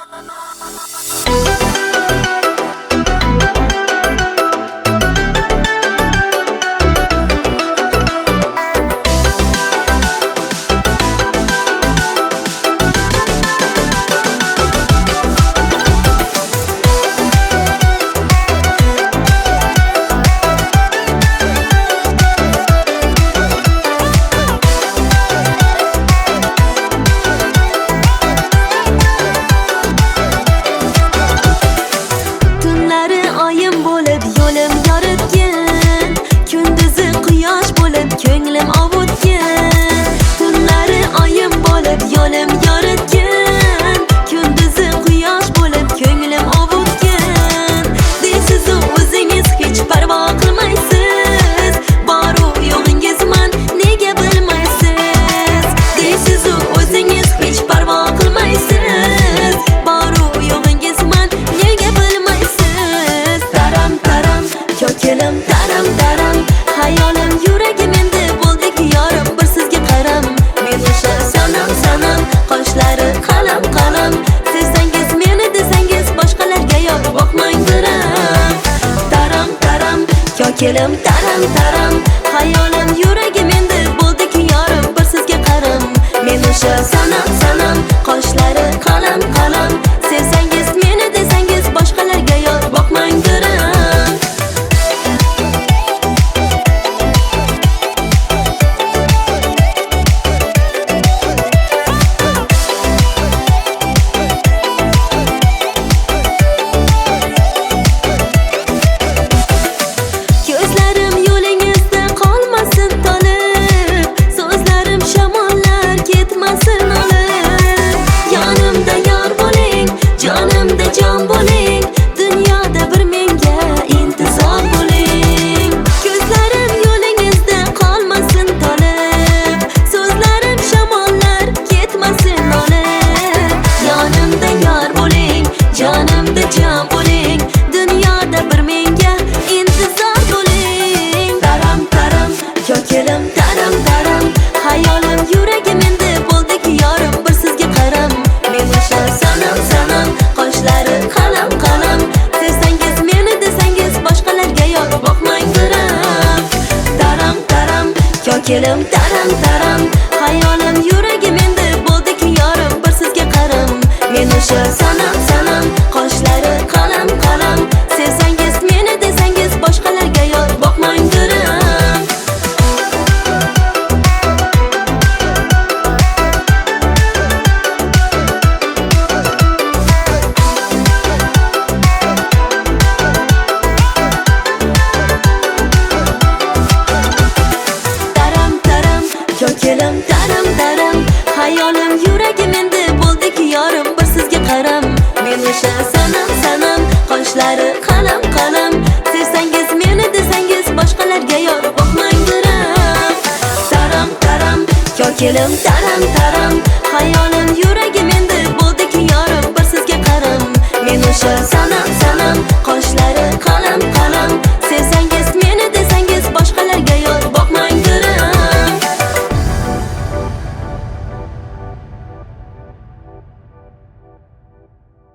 Ko'nglim ovutgan, tunlari oyim bo'lib yo'lim yoritgan, kunduzi quyosh bo'lib ko'nglim ovutgan. Deysiz o'zingiz hech parvo qilmaysiz, boru yo'g'ingiz man nega bilmaysiz. Deysiz o'zingiz hech parvo qilmaysiz, boru yo'g'ingiz man nega bilmaysiz. Taram taram ko'kilim taram taram, hayolim yuragim endi bo'ldiki yorim bir sizga qaram. Men o'sha sanam sanam, qoshlari qalam qalam, sevsangiz meni desangiz boshqalarga yo'q boqmang diram. Taram taram ko'kilim taram taram, hayolim yuragim endi bo'ldiki yorim bir sizga qaram. Men o'sha sanam sanam, qoshlari qalam qalam, sevsangiz meni desangiz boshqalarga yo'q boqmang diram. Ko'kilim taram taram, hayolim yuragim endi bo'ldiki yorim bir sizga qaram. Men o'sha sanam sanam, qoshlari qalam qalam, sevsangiz meni desangiz boshqalarga yo'q boqmang diram. Ko'kilim taram taram, hayolim yuragim endi bo'ldiki yorim bir sizga qaram. Men o'sha sanam sanam, qoshlari qalam qalam, sevsangiz meni desangiz boshqalarga yo'q boqmang diram. Taram taram ko'kilim taram taram, hayolim yuragim endi bo'ldiki yorim bir sizga qaram. Men o'sha sanam sanam, qoshlari